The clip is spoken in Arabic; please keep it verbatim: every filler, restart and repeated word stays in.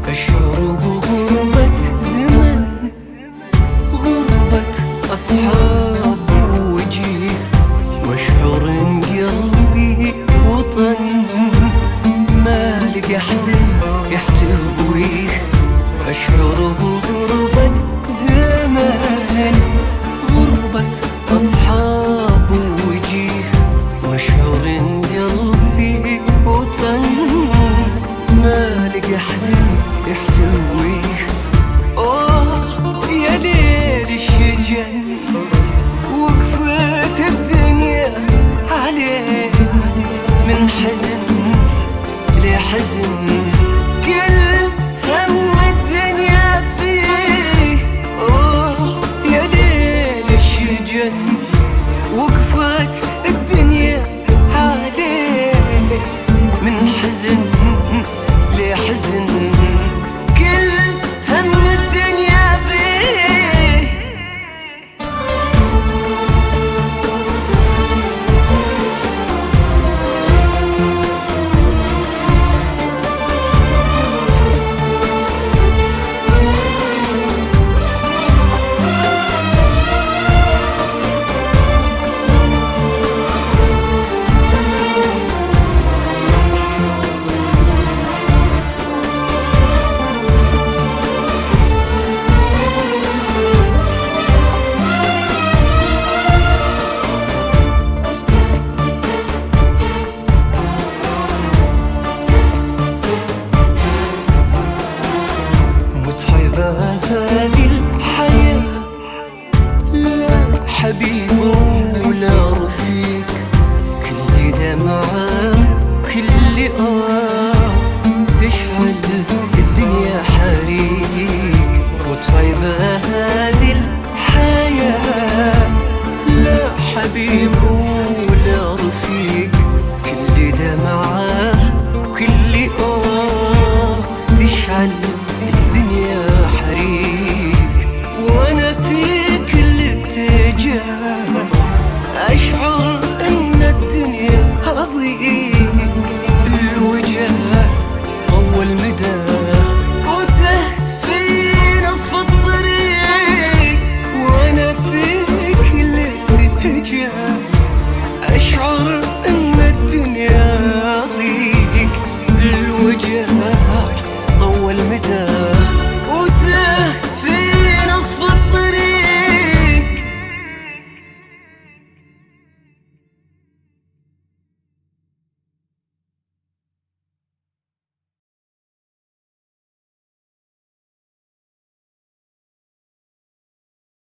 أشعر بغربة زمن، غربة أصحاب وجيه، وأشعر إن قلبي وطن ما لقى حد يحتويه. أشعر بغربة زمن، غربة أصحاب وجيه، وأشعر إن قلبي وطن ما لقى حد يحتويه. أوه يا ليل الشجن، وقفت الدنيا عليه من حزن لحزن، كل هم الدنيا فيه. أوه يا ليل الشجن، وقفت الدنيا عليه من حزن لحزن، كل هم الدنيا فيه. هذه الحياة لا حبيب ولا رفيق، كل دمعة كل آه تشعل الدنيا حريق. متعبة هذه الحياة لا حبيب ولا رفيق، كل دمعة كل آه تشعل الدنيا حريق. وانا في كل اتجاه اشعر ان الدنيا هضيق.